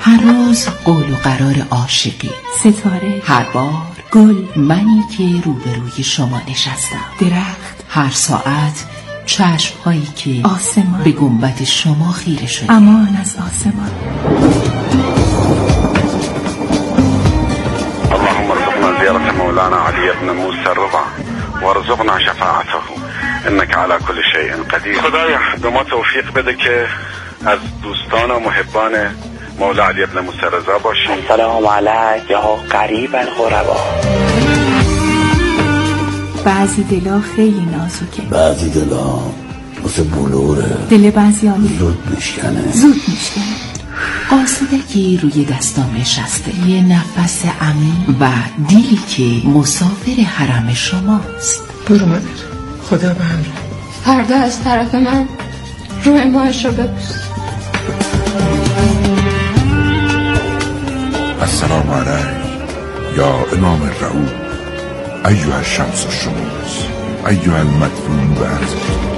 هر روز قول و قرار عاشقی، ستاره، هر بار گل، منی که روبروی شما نشستم، درخت، هر ساعت چشم‌هایی که آسمان به گنبد شما خیره شده. امان از آسمان. اللهم ارزقنا زيارة مولانا علي بن موسى الرضا وارزقنا شفاعته انك على كل شيء قدیر. خدایا به ما توفیق بده که از دوستان و محبان مولا علی بن موسی رضا باشیم. سلام علیک یا قریب الغربا. بعضی دلا خیلی نازکه، بعضی دلا مثل بلوره، دل بعضیانی زود میشکنه. قاصدکی روی دستام نشسته، یه نفس عمیق و دیلی که مسافر حرم شماست. برو مادر، خدا به همراه. فردا از طرف من روی ماهش رو ببوس. السلام علیک یا امام الرعود ایها الشمس الشموس ایها المدفون بعد.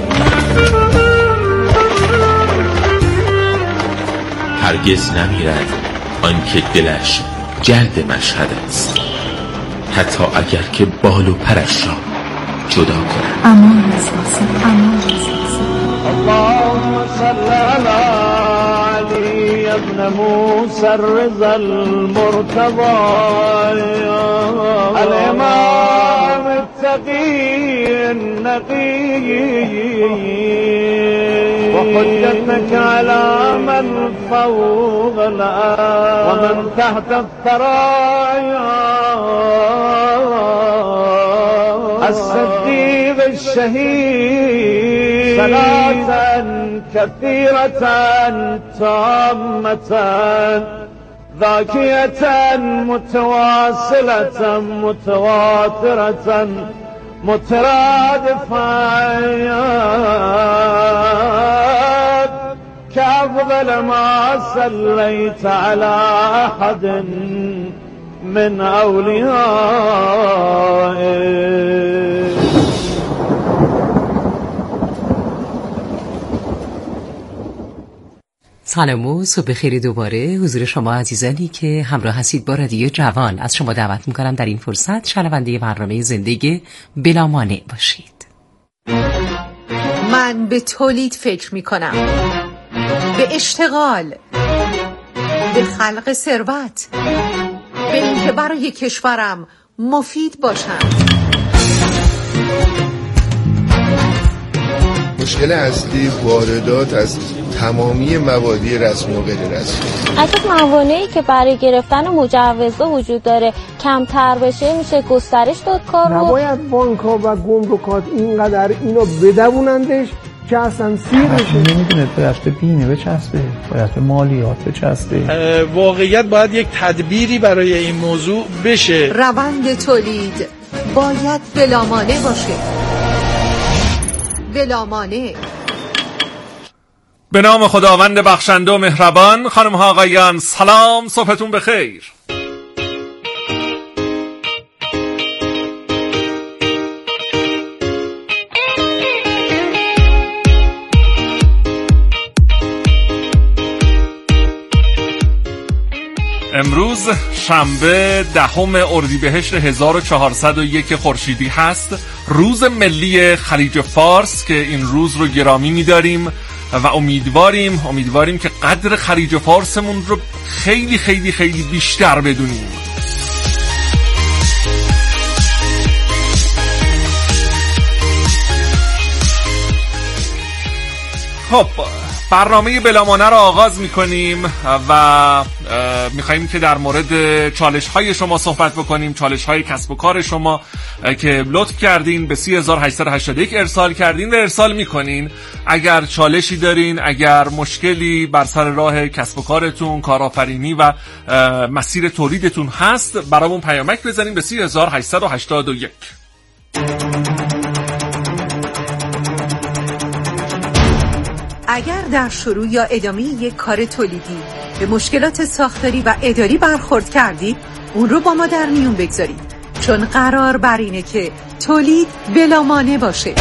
هرگز نمیرد آنکه دلش جلد مشهد است، حتی اگر که بال و پرش را جدا کند. امان از آسمان، امان از آسمان. اللهم صل علی علی ابن موسی الرضا المرتضی الامام التقی النقی وحجتك على من فوق الأرض ومن تحت الثرايا الصديق الشهيد صلاة كثيرة تامة ذاكية متواصلة متواترة مترادفة كأفضل ما صليت على أحد من أوليائه. سلام و صبح خیر دوباره حضور شما عزیزانی که همراه هستید با رادیو جوان. از شما دعوت میکنم در این فرصت شنونده برنامه زندگی بلا مانع باشید. من به تولید فکر میکنم، به اشتغال، به خلق ثروت، به اینکه برای کشورم مفید باشم. مشکل اصلی واردات از تمامی موادی رسمی و غیر رسمی. اگه موانعی که برای گرفتن مجوزها وجود داره کمتر بشه میشه گسترش داد کار رو. نباید بانک‌ها و گمرکات اینقدر اینو بدوونندش که اصلا سیر بشه. نمیدونه باید به بیمه بچسبه، باید به مالیات بچسبه. واقعیت باید یک تدبیری برای این موضوع بشه. روند تولید باید بلامانع باشه. بلامانع. به نام خداوند بخشنده و مهربان. خانم ها آقایان سلام، صبحتون بخیر. امروز شنبه 10 اردیبهشت 1401 خورشیدی هست، روز ملی خلیج فارس که این روز رو گرامی می‌داریم و امیدواریم که قدر خلیج فارسمون رو خیلی خیلی خیلی بیشتر بدونیم. خب برنامه بلامانع رو آغاز میکنیم و میخواییم که در مورد چالش های شما صحبت بکنیم، چالش های کسب و کار شما که لطف کردین به 3881 ارسال کردین و ارسال میکنین. اگر چالشی دارین، اگر مشکلی بر سر راه کسب و کارتون، کارآفرینی و مسیر تولیدتون هست، برامون پیامک بزنین به 3881. اگر در شروع یا ادامه یک کار تولیدی به مشکلات ساختاری و اداری برخورد کردید، اون رو با ما در میون بگذارید، چون قرار بر اینه که تولید بلامانع باشه.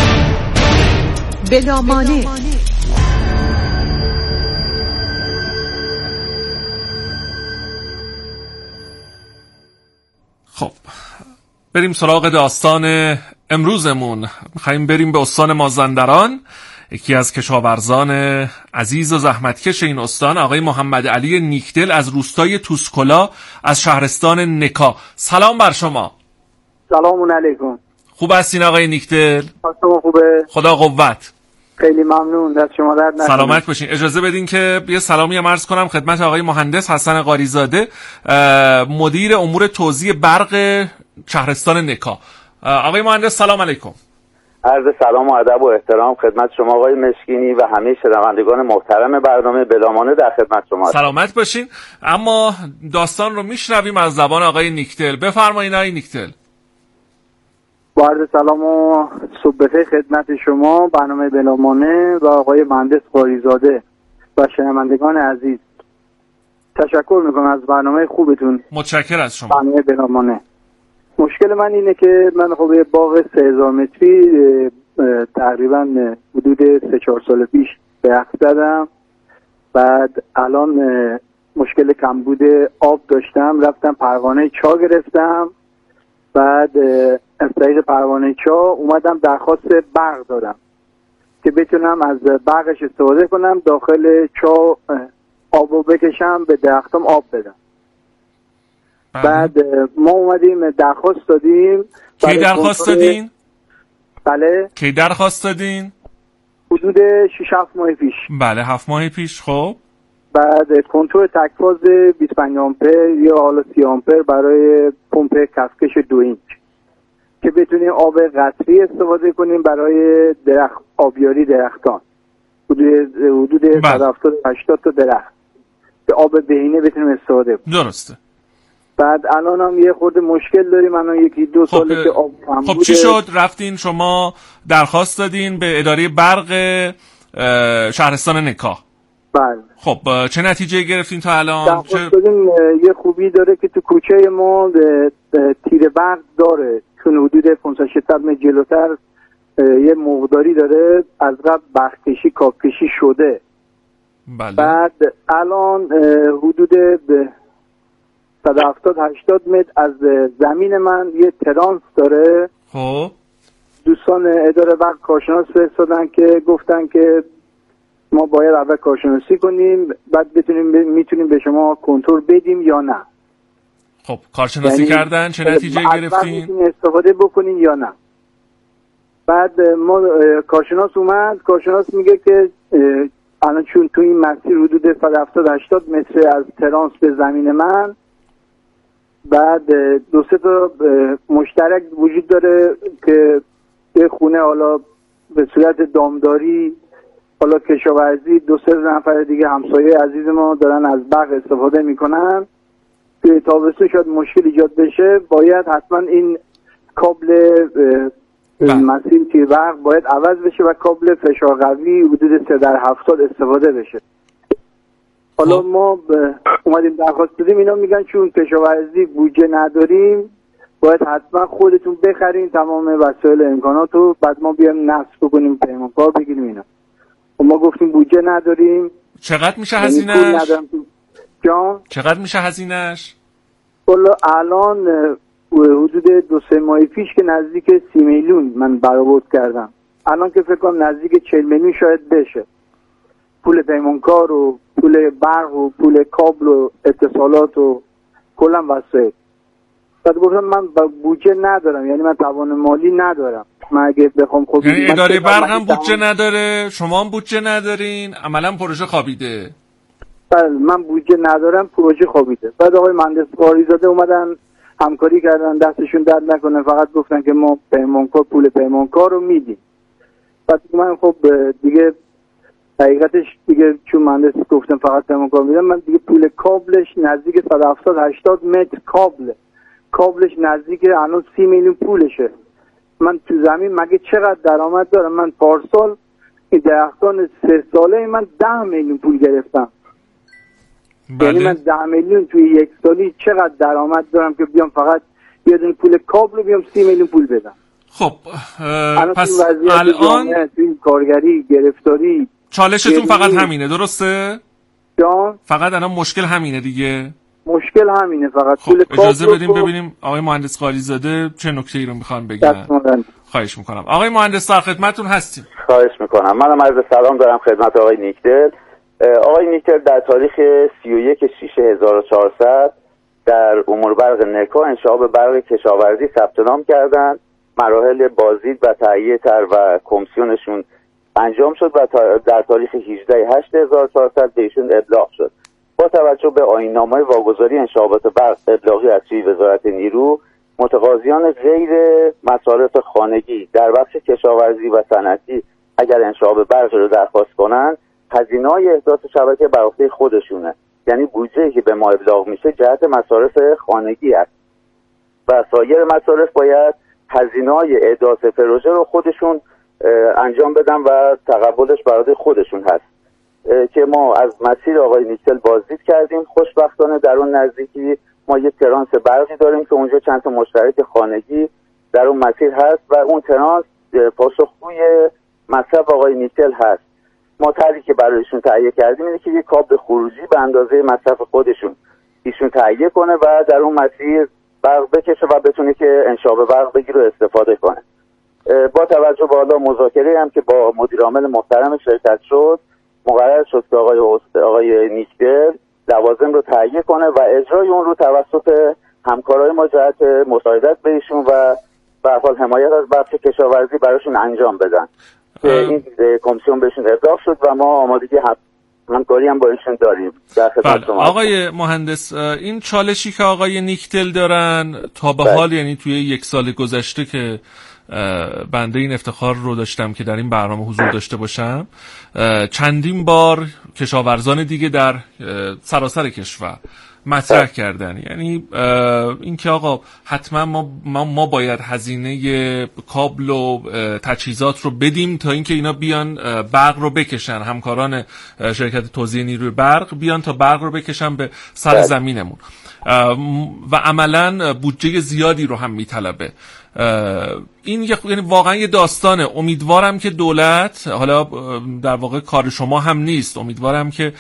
بلامانع. بریم سراغ داستان امروزمون. میخواییم بریم به استان مازندران. یکی از کشاورزان عزیز و زحمتکش این استان آقای محمد علی نیکدل از روستای توسکلا از شهرستان نکا. سلام بر شما. سلام علیکم. خوب هستین آقای نیکدل؟ خوبه. خدا قوت. خیلی ممنون، دست شما درد نکنه. سلامت باشین. اجازه بدین که یه سلامی عرض کنم خدمت آقای مهندس حسن قاریزاده، مدیر امور توزیع برق شهرستان نکا. آقای مهندس سلام علیکم. عرض سلام و ادب و احترام خدمت شما آقای مشکینی و همه شنوندگان محترم برنامه بلامانه در خدمت شما. سلامت باشین. اما داستان رو میشنویم از زبان آقای نیکدل. بفرمایید آقای نیکدل. با عرض سلام و صبح بخیر خدمت شما برنامه بلامانه و آقای مهندس قاریزاده و شنوندگان عزیز. تشکر میکنم از برنامه خوبتون. متشکر از شما. برنامه بلامانه. مشکل من اینه که من خب یه باغ 3000 متری تقریبا حدود 3-4 سال پیش درخت زدم. بعد الان مشکل کمبود آب داشتم، رفتم پروانه چا گرفتم. بعد از طریق پروانه چا اومدم درخواست برق دادم که بتونم از برقش استفاده کنم، داخل چا آبو بکشم به درختم آب بدم. بعد ما اومدیم درخواست دادیم. کی درخواست دادین؟ بله. کی درخواست دادین؟ حدود 6-7 ماه پیش. بله 7 ماه پیش. خب بعد کنترل تکفاز 25 آمپر یا حالا 30 آمپر برای پمپ کفکش 2 اینچ که بتونیم آب قطری استفاده کنیم برای درخت آبیاری درختان حدود 170-80 تا درخت که آب بهینه بتونیم استفاده کنیم. درسته. بعد الان هم یه خورده مشکل داریم. الان 1-2 ساله که آب کم خب چی شد؟ رفتین شما درخواست دادین به اداره برق شهرستان نکا؟ بله. خب چه نتیجه گرفتین تا الان؟ درخواست دادیم. یه خوبی داره که تو کوچه ما تیر برق داره، چون حدود 500-600 متر جلوتر یه مقداری داره، از قبل برقکشی کابکشی شده. بله. بعد الان حدود 170-80 متر از زمین من یه ترانس داره. خب دوستان اداره برق کارشناس فرستادن که گفتن که ما باید اول کارشناسی کنیم بعد میتونیم به شما کنترل بدیم یا نه. خب کارشناسی کردن چه نتیجه گرفتین؟ میتونیم استفاده بکنین یا نه. بعد ما کارشناس اومد، کارشناس میگه که الان چون تو این مسیر حدود 170-80 متر از ترانس به زمین من، بعد 2-3 تا مشترک وجود داره که یه خونه حالا به صورت دامداری، حالا کشاورزی، 2-3 نفر دیگه همسایه عزیز ما دارن از برق استفاده میکنن. که تابستون شاید مشکل ایجاد بشه، باید حتما این کابل مسیر تیر برق باید عوض بشه و کابل فشار قوی حدود 3x70 استفاده بشه. حالا ما اومدیم درخواست دادیم، اینا میگن چون کشاورزی بودجه نداریم باید حتما خودتون بخرین تمام وسایل امکاناتو، بعد ما بیایم نصب بکنیم پیمانکار بگیریم اینا. و ما گفتیم بودجه نداریم. چقدر میشه هزینه‌اش؟ جان چقدر میشه هزینه‌اش؟ والا الان حدود 2-3 ماه پیش که نزدیک 30 میلیون من برآورد کردم، الان که فکر کنم نزدیک 40 میلیون شاید بشه. پول پیمانکار و پول برق و پول کابل و اتصالات و کلا وسایل. بعد گفتم من بودجه ندارم، یعنی من توان مالی ندارم. من اگه بخوام خب یعنی اداره برق هم بودجه نداره، شما هم بودجه ندارین، عملا پروژه خوابیده. بله من بودجه ندارم، پروژه خوابیده. بعد آقای مهندس قاریزاده اومدن همکاری کردن، دستشون درد نکنه، فقط گفتن که ما پیمانکار پول پیمانکار رو میدیم. بعد من خب دیگه حقیقتش دیگه چون مهندس گفتم فقط پیمانکار میدم، من دیگه پول کابلش نزدیک 170-80 متر کابلش نزدیک الان 30 میلیون پولشه. من تو زمین مگه چقدر درآمد دارم؟ من پارسال این درختان 3 ساله من 10 میلیون پول گرفتم. یعنی من 10 میلیون توی 1 سالی چقدر درآمد دارم که بیام فقط یه دونه پول کابل رو بیام 30 میلیون پول بدم. خب پس الان توی کارگری گرفتاری چالشتون فقط همینه، درسته؟ جان فقط الان مشکل همینه دیگه. مشکل همینه فقط. خب اجازه بدیم ببینیم آقای مهندس قالیزاده چه نکته‌ای رو میخوان بگن. خواهش میکنم. آقای مهندس در خدمتتون هستیم. خواهش میکنم. منم عرض سلام دارم خدمت آقای نیکدل. آقای نیکدل در تاریخ 31/6/1400 در امور برق نکا انشعاب برق کشاورزی ثبت نام کردند. مراحل بازدید و تهیه طرح و کمیسیونشون انجام شد و در تاریخ 18/8/1400 به ایشون ابلاغ شد. با توجه به آیین‌نامه واگذاری انشعابات برق ابلاغی از سوی وزارت نیرو، متقاضیان غیر مصارف خانگی در بخش کشاورزی و صنعتی اگر انشعاب برق رو درخواست کنند، هزینه‌های احداث شبکه بر عهده خودشونه. یعنی بودجه‌ای که به ما ابلاغ میشه جهت مصارف خانگی است و سایر مصارف باید هزینه‌های احداث پروژه رو خودشون انجام بدن و تقبلش بر عهده خودشون هست که ما از مسیر آقای نیکدل بازدید کردیم. خوشبختانه در اون نزدیکی ما یک ترانس برقی داریم که اونجا چند تا مشترک خانگی در اون مسیر هست و اون ترانس پاسخگوی مصرف آقای نیکدل هست. ما طرحی که برایشون تهیه کردیم اینه که یک کابل خروجی به اندازه مصرف خودشون ایشون تهیه کنه و در اون مسیر برق بکشه و بتونه که انشعاب برق بگیره و استفاده کنه. با توجه به حالا مذاکره هم که با مدیر عامل محترم شرکت شد، مقرر شد که آقای نیکدل لوازم رو تهیه کنه و اجرای اون رو توسط همکارای ما جهت مساعدت به ایشون و به هر حال حمایت از بخش کشاورزی براشون انجام بدن. این کمیسیون بهشون ابلاغ شد و ما آمادگی همکاری هم با ایشون داریم. آقای مهندس، این چالشی که آقای نیکدل دارن تا به حال، یعنی توی 1 سال گذشته که بنده این افتخار رو داشتم که در این برنامه حضور داشته باشم، چندین بار کشاورزان دیگه در سراسر کشور مطرح کردن. یعنی اینکه آقا حتما ما باید هزینه کابل و تجهیزات رو بدیم تا اینکه اینا بیان برق رو بکشن، همکاران شرکت توزیع نیروی برق بیان تا برق رو بکشن به سر زمینمون و عملاً بودجه زیادی رو هم میطلبه. این یعنی واقعا یه داستانه. امیدوارم که دولت، حالا در واقع کار شما هم نیست، امیدوارم که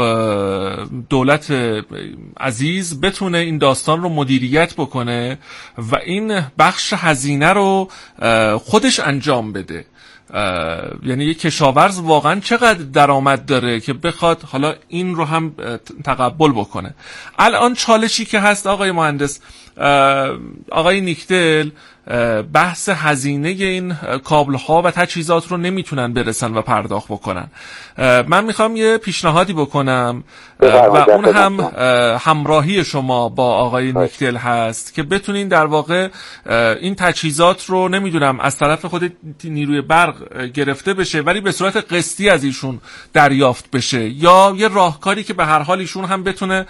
دولت عزیز بتونه این داستان رو مدیریت بکنه و این بخش هزینه رو خودش انجام بده. یعنی یک کشاورز واقعا چقدر درآمد داره که بخواد حالا این رو هم تقبل بکنه. الان چالشی که هست آقای مهندس، آقای نیکدل بحث هزینه این کابل ها و تجهیزات رو نمیتونن برسن و پرداخت بکنن. من میخوام یه پیشنهادی بکنم و اون هم همراهی شما با آقای نیکدل هست که بتونین در واقع این تجهیزات رو نمیدونم از طرف خود نیروی برق گرفته بشه ولی به صورت قسطی از ایشون دریافت بشه، یا یه راهکاری که به هر حال ایشون هم بتونه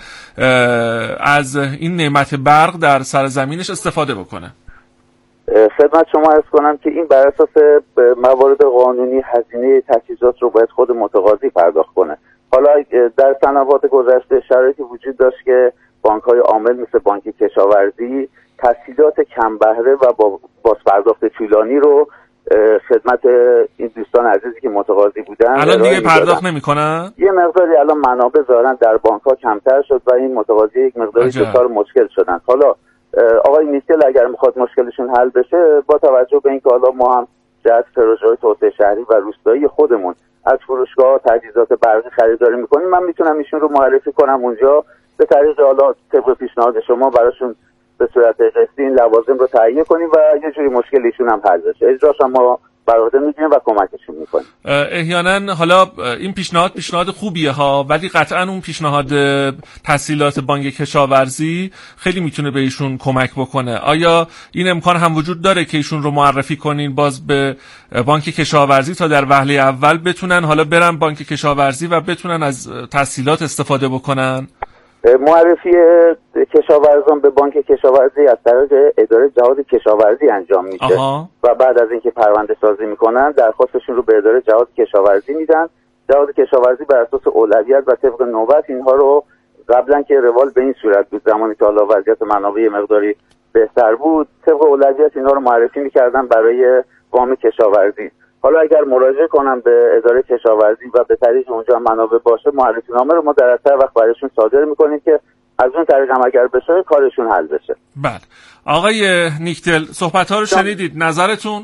از این نعمت برق در سرزمینش استفاده بکنه. خدمت شما عرض کنم که این بر اساس موارد قانونی هزینه تجهیزات رو باید خود متقاضی پرداخت کنه. حالا در سنوات گذشته شرایطی وجود داشت که بانک‌های عامل مثل بانک کشاورزی تسهیلات کم بهره و با بازپرداخت طولانی رو خدمت این دوستان عزیزی که متقاضی بودن الان دیگه پرداخت نمی‌کنن. یه مقداری الان منابع ظاهراً در بانک‌ها کمتر شد و این متقاضی یک مقداری دچار مشکل شدن. حالا آقای نیکدل اگر میخواد مشکلشون حل بشه، با توجه به اینکه حالا ما هم جهت پروژه‌های توسعه شهری و روستایی خودمون از فروشگاه تجهیزات برقی خریداری میکنیم، من میتونم ایشون رو معرفی کنم اونجا به طریق حالا طبق پیشنهاد شما براشون به صورت قسطی این لوازم رو تهیه کنیم و یه جوری مشکل ایشون هم حل بشه. اجراش هم ما برآورده میگیریم و کمکشون میکنیم. احیانا حالا این پیشنهاد خوبیه ها، ولی قطعا اون پیشنهاد تسهیلات بانک کشاورزی خیلی میتونه به ایشون کمک بکنه. آیا این امکان هم وجود داره که ایشون رو معرفی کنین باز به بانک کشاورزی تا در وهله اول بتونن حالا برن بانک کشاورزی و بتونن از تسهیلات استفاده بکنن؟ معرفی کشاورزان به بانک کشاورزی از طریق اداره جهاد کشاورزی انجام میشه و بعد از اینکه پرونده سازی میکنن درخواستشون رو به اداره جهاد کشاورزی میدن. جهاد کشاورزی بر اساس اولویت و طبق نوبت اینها رو، قبلا که روال به این صورت بود زمانی که حالا وضعیت منابع مقداری بهتر بود، طبق اولویت اینها رو معرفی میکردن برای وام کشاورزی. حالا اگر مراجعه کنم به اداره کشاورزی و به طریق اونجا منابع باشه، معرفی نامه رو ما در اثر وقت برایشون صادر میکنیم که از اون طریق هم اگر بشه کارشون حل بشه. بله آقای نیکدل صحبت‌ها رو شنیدید، نظرتون؟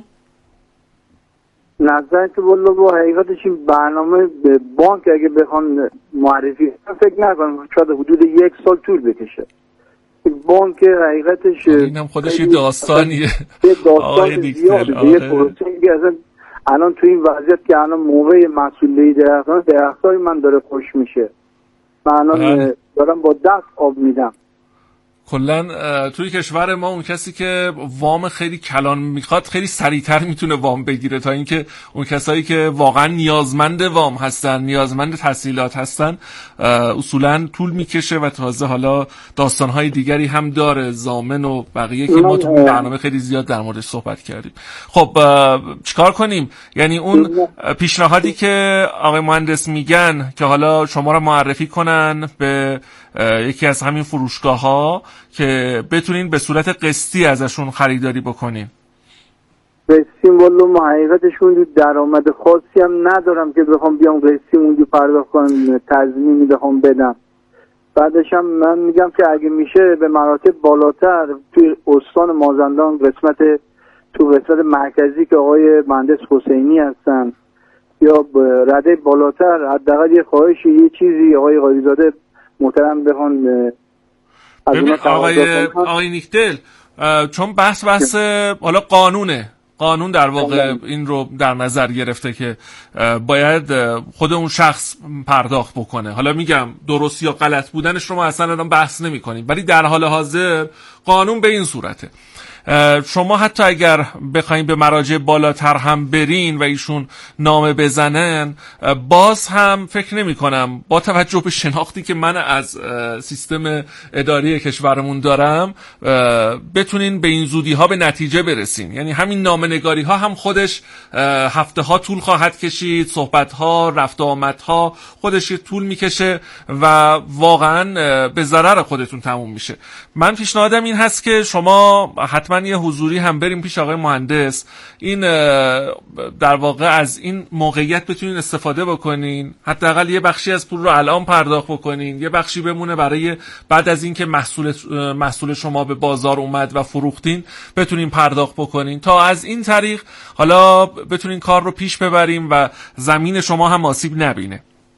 نظر که والا با حقیقتش این برنامه بانک اگه بخوان معرفی فکر نکنم شاید حدود 1 سال طول بکشه. بانک حقیقتش اینم خودش یه داستانیه. یه داستان زیاده، یه پروسه‌ای که اصلا الان تو این وضعیت که الان موقع مسئولیت درختای من داره خوش میشه، من الان دارم با دست آب میدم. کلا توی کشور ما اون کسی که وام خیلی کلان میخواد خیلی سریعتر میتونه وام بگیره تا اینکه اون کسایی که واقعا نیازمند وام هستن، نیازمند تسهیلات هستن، اصولا طول میکشه و تازه حالا داستانهای دیگری هم داره، ضامن و بقیه که ما تو برنامه خیلی زیاد در موردش صحبت کردیم. خب چیکار کنیم؟ یعنی اون پیشنهادی که آقای مهندس میگن که حالا شما رو معرفی کنن به یکی از همین فروشگاه‌ها که بتونین به صورت قسطی ازشون خریداری بکنین. قسطی والا ما حقیقتشون درآمد خاصی هم ندارم که بخوام بیام قسطی اونجا پرداخت کنم، تضمینی بخوام بدم. بعدش هم من میگم که اگه میشه به مراتب بالاتر توی استان مازندران تو قسمت مرکزی که آقای مهندس حسینی هستن یا رده بالاتر حداقل یه خواهشی یه چیزی آقای قاضی‌زاده محترم بخوان آقای نیکدل، چون بحث حالا قانون در واقع این رو در نظر گرفته که باید خود اون شخص پرداخت بکنه. حالا میگم درست یا غلط بودنش رو ما اصلا الان بحث نمی کنیم، ولی در حال حاضر قانون به این صورته. شما حتی اگر بخواید به مراجع بالاتر هم برین و ایشون نامه بزنن، باز هم فکر نمی کنم با توجه به شناختی که من از سیستم اداری کشورمون دارم بتونین به این زودی ها به نتیجه برسین. یعنی همین نامه نگاری ها هم خودش هفته ها طول خواهد کشید، صحبت ها، رفت و آمد ها خودش یه طول میکشه و واقعا به ضرر خودتون تموم میشه. من پیشنهادم این هست که شما حتما یه حضوری هم بریم پیش آقای مهندس، این در واقع از این موقعیت بتونین استفاده بکنین، حداقل یه بخشی از پول رو الان پرداخت بکنین، یه بخشی بمونه برای بعد از اینکه محصول شما به بازار اومد و فروختین بتونین پرداخت بکنین، تا از این طریق حالا بتونین کار رو پیش ببریم و زمین شما هم آسیب نبینه.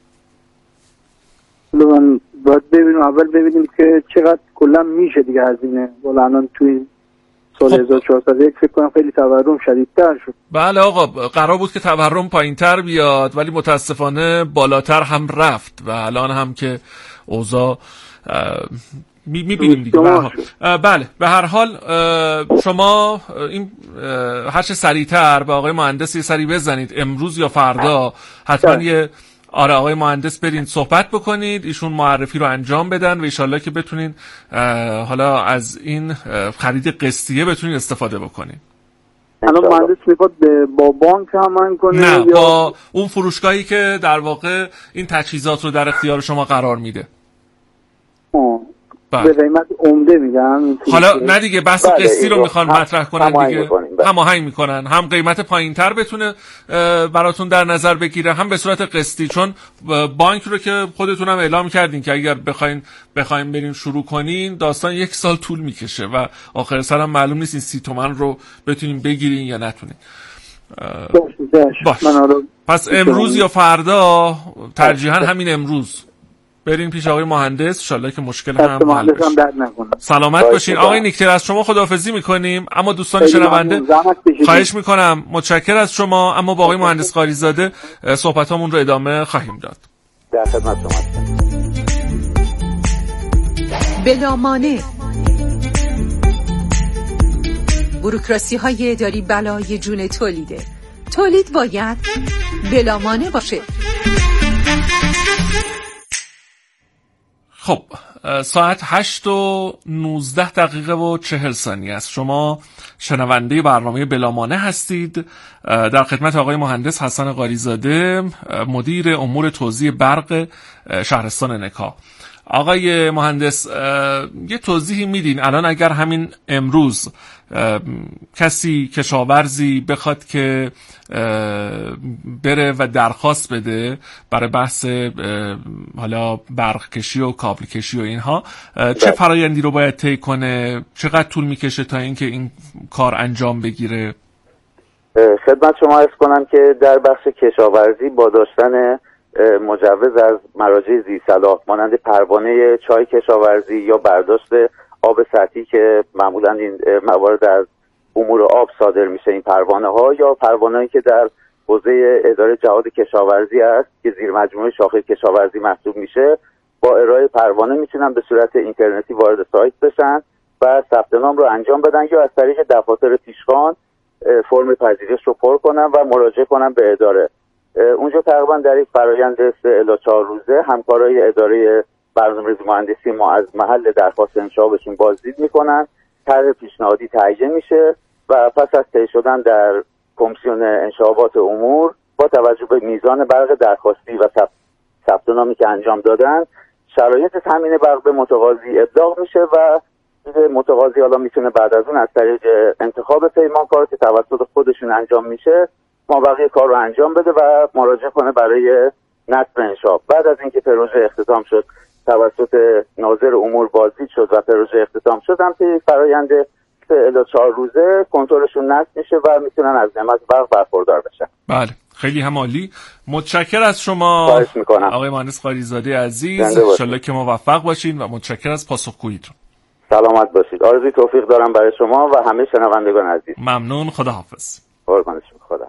باید ببینیم، اول ببینیم که چقدر کلا میشه دیگه هزینه. والا الان توی سال 1401 فکر کنم خیلی تورم شدیدتر شد. بله آقا، قرار بود که تورم پایینتر بیاد ولی متاسفانه بالاتر هم رفت و الان هم که اوضاع میبینیم دیگه. بله به هر حال شما این هر چه سریعتر به آقای مهندس یه سری بزنید، امروز یا فردا حتما یه آقای مهندس برین صحبت بکنید، ایشون معرفی رو انجام بدن و انشالله که بتونین حالا از این خرید قسطیه بتونین استفاده بکنین. الان مهندس میخواد با بانک هم کنه؟ نه، با اون فروشگاهی که در واقع این تجهیزات رو در اختیار شما قرار میده. به قیمت عمده میدن. حالا نه دیگه، بحث قسطی رو میخوان مطرح کنن دیگه، هماهنگ میکنن، هم قیمت پایینتر بتونه براتون در نظر بگیره، هم به صورت قسطی. چون بانک رو که خودتون هم اعلام کردین که اگر بخواین برین شروع کنین داستان 1 سال طول میکشه و آخر سر هم معلوم نیست این 30 تومن رو بتونین بگیرین یا نتونین. باش. پس امروز یا فردا، ترجیحاً همین امروز بریم پیش آقای مهندس، انشالله که مشکل هم حل بشه. سلامت باشین. آقای نیکدل از شما خداحافظی میکنیم، اما دوستان شنونده خواهش میکنم، متشکر از شما، اما با آقای مهندس قاریزاده صحبتامون رو ادامه خواهیم داد. در خدمت شما. بلامانع، بوروکراسی های اداری بلای جون تولیده. تولید باید بلامانع باشه. خب ساعت 8:19 است. شما شنونده برنامه بلامانع هستید. در خدمت آقای مهندس حسن قاریزاده، مدیر امور توزیع برق شهرستان نکا. آقای مهندس یه توضیحی میدین الان اگر همین امروز کسی کشاورزی بخواد که بره و درخواست بده برای بحث حالا برق کشی و کابل کشی و اینها، چه فرایندی رو باید طی کنه؟ چقدر طول میکشه تا اینکه این کار انجام بگیره؟ خدمت شما عرض کنم که در بخش کشاورزی با داشتن مجوز از مراجع ذی‌صلاح مانند پروانه چای کشاورزی یا برداشت آب سطحی که معمولا این موارد از امور آب صادر میشه، این پروانه ها یا پروانه‌ای که در حوزه اداره جهاد کشاورزی است که زیر مجموعه شاخه کشاورزی محسوب میشه، با ارائه پروانه میتونن به صورت اینترنتی وارد سایت بشن و ثبت نام رو انجام بدن یا از طریق دفاتر پیشخوان فرم پذیرش رو پر کنن و مراجعه کنن به اداره. اونجا تقریبا در یک فرآیند 3 الی 4 روزه همکارای اداره برنامه‌ریزی مهندسی ما از محل درخواست انشابشون بازدید میکنن، طرح پیشنهادی تهیه میشه و پس از طی شدن در کمیسیون انشابات امور با توجه به میزان برق درخواستی و ثبت نامی که انجام دادن، شرایط تامین برق به متقاضی ابلاغ میشه و متقاضی حالا میتونه بعد از اون از طریق انتخاب پیمانکار که توسط خودشون انجام میشه مابقی کار رو انجام بده و مراجعه کنه برای نصب انشاب. بعد از اینکه پروژه اختتام شد توسط ناظر امور بازدید شد و پروژه اختتام شد، هم که فرآیند 3 الی 4 روزه کنترلشون نصب میشه و میتونن از نعمت برق برخوردار بشن. بله، خیلی هم عالی. متشکر از شما آقای مهندس قالیزاده عزیز، ان شاءالله که موفق باشین و متشکر از پاسخگوییتون. سلامت باشید. آرزوی توفیق دارم برای شما و همه شنوندگان عزیز. ممنون. خداحافظ. قربان شما. خدا.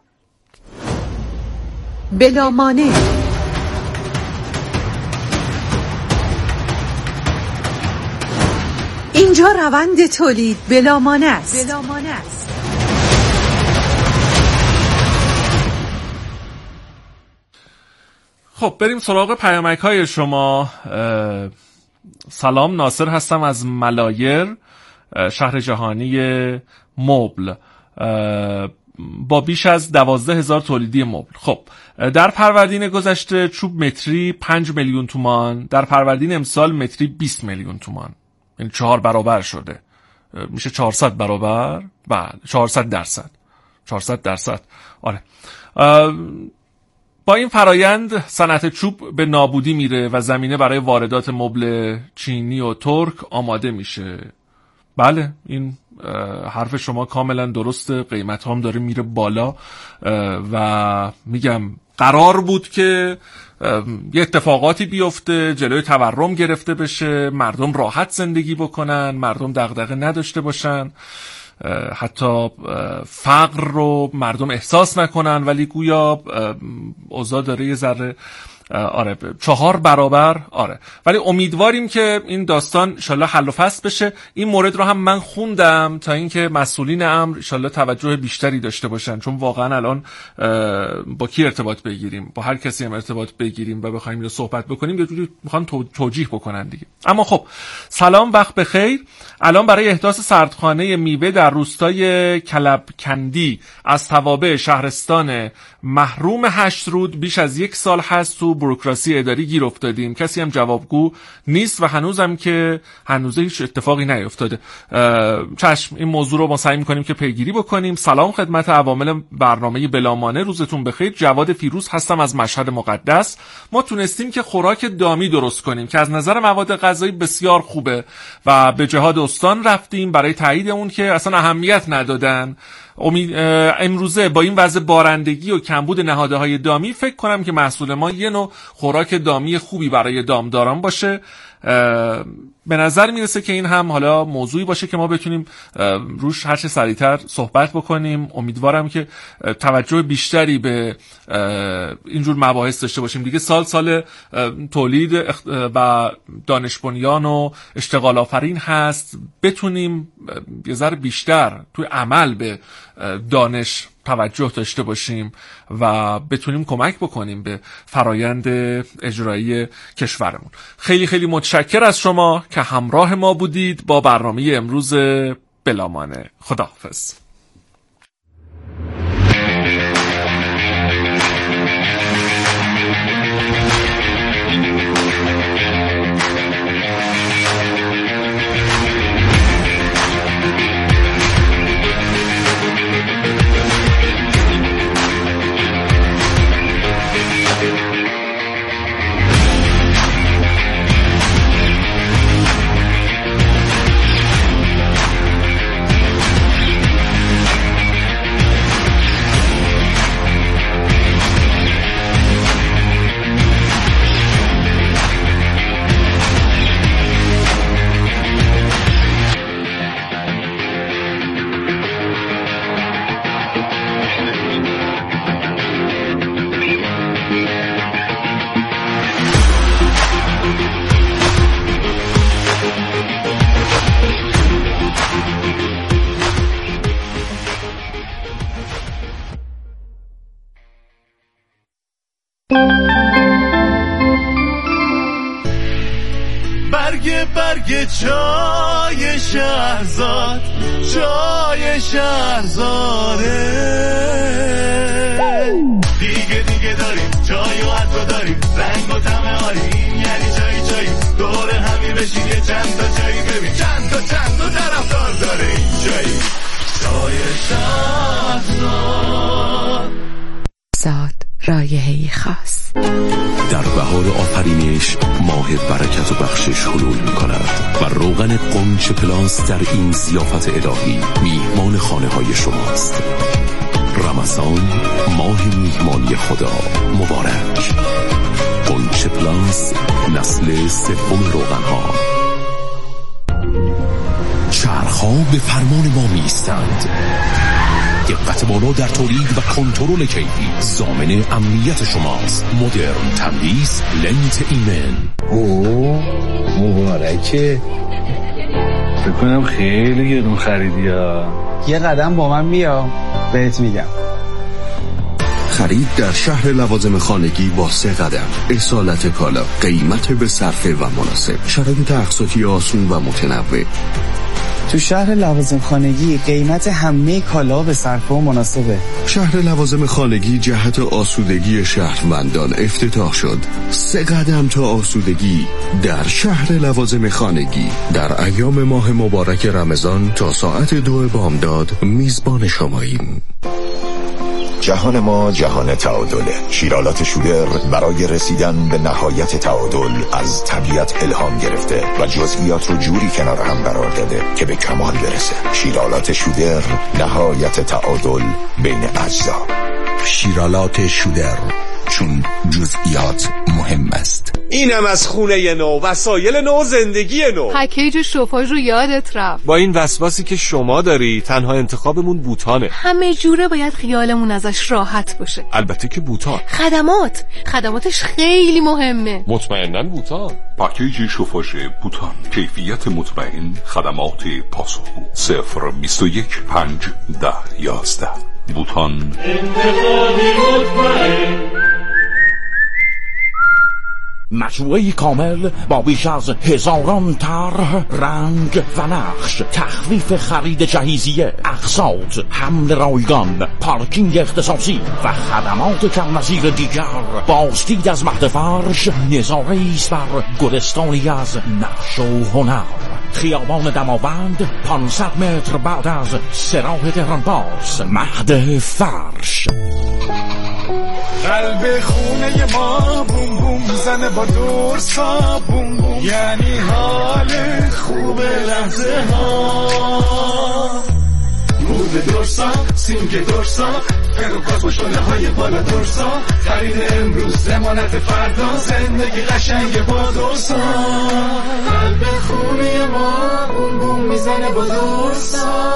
بلامانه اینجا روند تولید بلامانه است. خب بریم سراغ پیامک های شما. سلام، ناصر هستم از ملایر، شهر جهانی مبل، با بیش از 12,000 تولیدی مبل. خب در فروردین گذشته چوب متری 5 میلیون تومان، در فروردین امسال متری 20 میلیون تومان، یعنی 4 برابر شده. میشه 400 برابر. بله، 400%. آره. با این فرایند صنعت چوب به نابودی میره و زمینه برای واردات مبل چینی و ترک آماده میشه. بله، این حرف شما کاملا درسته. قیمت هم داره میره بالا و میگم قرار بود که یه اتفاقاتی بیفته، جلوی تورم گرفته بشه، مردم راحت زندگی بکنن، مردم دغدغه نداشته باشن، حتی فقر رو مردم احساس نکنن، ولی گویا اوضاع داره یه ذره 4 برابر. ولی امیدواریم که این داستان انشالله حل و فصل بشه. این مورد رو هم من خوندم تا اینکه مسئولین امر انشالله توجه بیشتری داشته باشن، چون واقعا الان با کی ارتباط بگیریم؟ با هر کسی هم ارتباط بگیریم و بخوایم رو صحبت بکنیم یه جوری میخوان توجیه بکنن دیگه. اما خب سلام، وقت بخیر. الان برای احداث سردخانه میوه در روستای کلبکندی از توابع شهرستان محروم 8 رود بیش از 1 سال هست تو بوروکراسی اداری گیر افتادیم. کسی هم جوابگو نیست و هنوزم که هنوزه هیچ اتفاقی نیفتاده. چشم، این موضوع رو ما سعی می‌کنیم که پیگیری بکنیم. سلام خدمت عوامل برنامه بلامانه، روزتون بخیر. جواد فیروز هستم از مشهد مقدس. ما تونستیم که خوراک دامی درست کنیم که از نظر مواد غذایی بسیار خوبه و به جهاد استان رفتیم برای تایید اون که اصلا اهمیت ندادن. امروزه با این وضع بارندگی و کمبود نهادهای دامی فکر کنم که محصول ما یه نوع خوراک دامی خوبی برای دامداران باشه. به نظر میرسه که این هم حالا موضوعی باشه که ما بتونیم روش هر چه سریعتر صحبت بکنیم. امیدوارم که توجه بیشتری به اینجور مباحث داشته باشیم دیگه. سال تولید و دانش بنیان و اشتغال آفرین هست، بتونیم یه ذره بیشتر توی عمل به دانش توجه داشته باشیم و بتونیم کمک بکنیم به فرایند اجرایی کشورمون. خیلی خیلی متشکر از شما که همراه ما بودید با برنامه امروز بلامانه. خداحافظ. برگ چای شهرزاد، چای شهرزاده. دیگه داریم چای و عطر داریم، رنگ و طعم عالی، این یعنی چای دور همی بشین یه چند تا چای ببین، چند تا طرفدار داره این چای شهرزاد. رایحه‌ای خاص در بهار آفرینش ماه برکت و بخشش حلول می‌کند و روغن قنچ پلاس در این ضیافت الهی میهمان خانه های شماست. رمضان ماه میهمانی خدا مبارک. قنچ پلاس، نسل سوم روغن‌ها. چرخ‌ها به فرمان ما می‌ایستند. دقت بالا در تولید و کنترل کیفی ضامن امنیت شماست. مدرن تمیز لنت ایمن. مبارکه. فکر کنم خیلی گرون خریدی ها. یه قدم با من بیا بهت میگم. خرید در شهر لوازم خانگی با 3 قدم. اصالت کالا، قیمت به صرفه و مناسب، شرایط اقساطی آسون و متنوع. تو شهر لوازم خانگی قیمت همه کالا به صرفه و مناسبه. شهر لوازم خانگی جهت آسودگی شهروندان افتتاح شد. 3 قدم تا آسودگی در شهر لوازم خانگی. در ایام ماه مبارک رمضان تا ساعت 2 بامداد میزبان شماییم. جهان ما جهان تعادله. شیرالات شودر برای رسیدن به نهایت تعادل از طبیعت الهام گرفته و جزئیات رو جوری کنار هم قرار داده که به کمال برسه. شیرالات شودر، نهایت تعادل بین اجزا. شیرالات شودر، چون جزئیات مهم است. اینم از خونه نو، وسایل نو، زندگی نو. پکیج شوفاژ رو یادت رفت. با این وسواسی که شما داری تنها انتخابمون بوتانه. همه جوره باید خیالمون ازش راحت باشه. البته که بوتان. خدماتش خیلی مهمه. مطمئناً بوتان. پاکیج شوفاژ بوتان، کیفیت مطمئن، خدمات پاسخگو. 021 5 10 11. بوتان. انتخابی مطمئن. مجموعه کامل با بیش از 1000 طرح، رنگ و نقش، تخفیف خرید جهیزیه، اقساط، حمل رایگان، پارکینگ اختصاصی و خدمات کم‌نظیر دیگر. بازدید از مهد فرش نظاره‌ای است بر گلستانی از نقش و هنر. خیابان دماوند 500 متر بعد از سراح تهران‌پاس. مهد فرش. قلب خونه ما بوم بوم میزنه با دورسا بوم بوم، یعنی حال خوب لحظه ها. مود دورسا، سینگ دورسا، فروکاس و شله های بالا دورسا. خرید امروز ضمانت فردا، زندگی قشنگ با دورسا. قلب خونه ما بوم بوم میزنه با دورسا.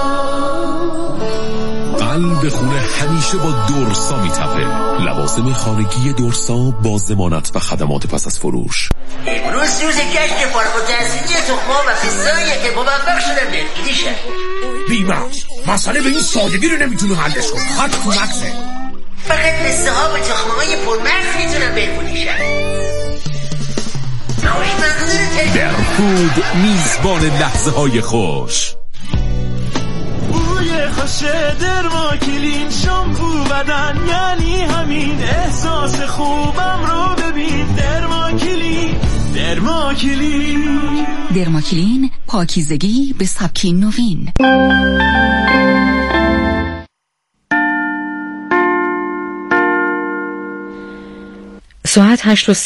قلب خونه همیشه با دورسا میتپه. لوازم خانگی دورسا با ضمانت و خدمات پس از فروش. امروز روز کشف فارغ التحصیلی تخم‌ها و پسته‌ایه که موفق شدن بهبودی شن. بیمرز مسئله به این سادگی رو نمیتونه حلش کنه. خط تو مغزه. فقط پسته‌ها و تخم‌های پرمغز میتونن بهبودی شن. درفود میزبان لحظه های خوش. بوی خوش درماکلین، شامپو بدن یعنی همین. احساس خوبم رو ببین. درماکلین، پاکیزگی به سبکی نوین. ساعت 8:30